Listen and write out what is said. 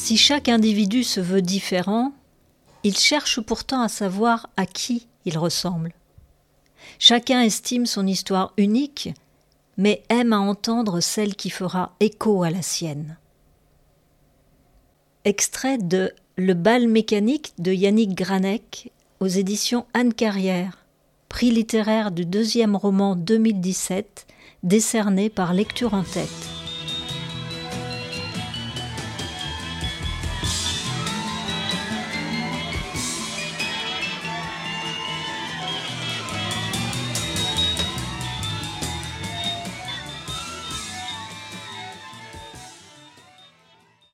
Si chaque individu se veut différent, il cherche pourtant à savoir à qui il ressemble. Chacun estime son histoire unique, mais aime à entendre celle qui fera écho à la sienne. Extrait de Le bal mécanique de Yannick Granec aux éditions Anne Carrière, prix littéraire du 2e roman 2017, décerné par Lecture en Tête.